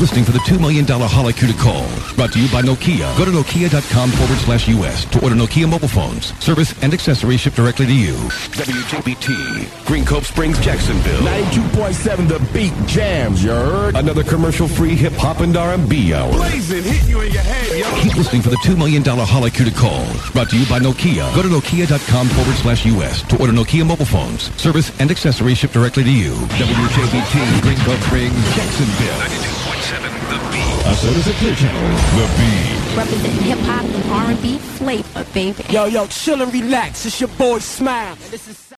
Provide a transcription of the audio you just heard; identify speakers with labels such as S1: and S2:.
S1: listening for the $2 million holla cue to call. Brought to you by Nokia. Go to nokia.com/US to order Nokia mobile phones. Service and accessories shipped directly to you. WJBT, Green Cove Springs, Jacksonville.
S2: 92.7 The Beat jams, you heard?
S1: Another commercial-free hip-hop and R&B hour.
S2: Blazing, hit you in your head, yo.
S1: Keep listening for the $2 million holla cue to call. Brought to you by Nokia. Go to nokia.com/US to order Nokia mobile phones. Service and accessories shipped directly to you. WJBT, Green Cove Springs, Jacksonville. 92.7 The Beat. A Soda Clear Channel. The Beat.
S3: Representing hip-hop and R&B flavor, baby.
S4: Yo, chill and relax. It's your boy Smile. And this is